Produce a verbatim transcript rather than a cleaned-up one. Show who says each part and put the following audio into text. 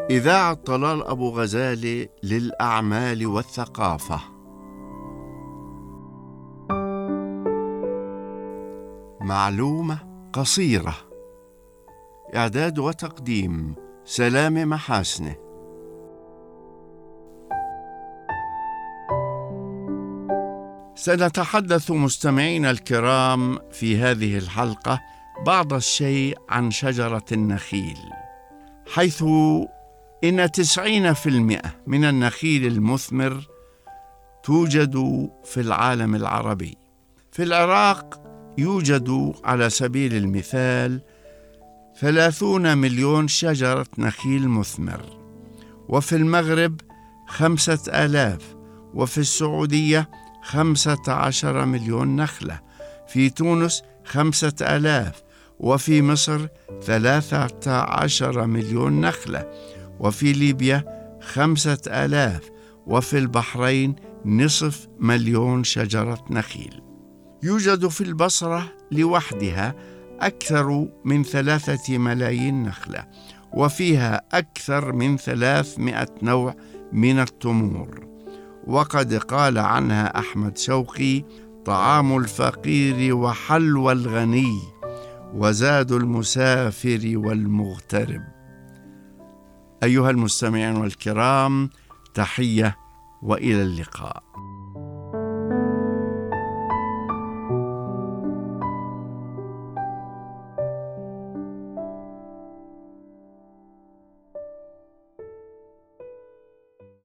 Speaker 1: إذاعة طلال أبو غزالة للأعمال والثقافة. معلومة قصيرة. إعداد وتقديم سلامة محاسنة. سنتحدث مستمعينا الكرام في هذه الحلقة بعض الشيء عن شجرة النخيل، حيث إن تسعين في المئة من النخيل المثمر توجد في العالم العربي. في العراق يوجد على سبيل المثال ثلاثون مليون شجرة نخيل مثمر، وفي المغرب خمسة آلاف، وفي السعودية خمسة عشر مليون نخلة، في تونس خمسة آلاف، وفي مصر ثلاثة عشر مليون نخلة، وفي ليبيا خمسة آلاف، وفي البحرين نصف مليون شجرة نخيل. يوجد في البصرة لوحدها أكثر من ثلاثة ملايين نخلة، وفيها أكثر من ثلاثمائة نوع من التمور، وقد قال عنها أحمد شوقي: طعام الفقير وحلوى الغني، وزاد المسافر والمغترب. أيها المستمعون الكرام، تحية وإلى اللقاء.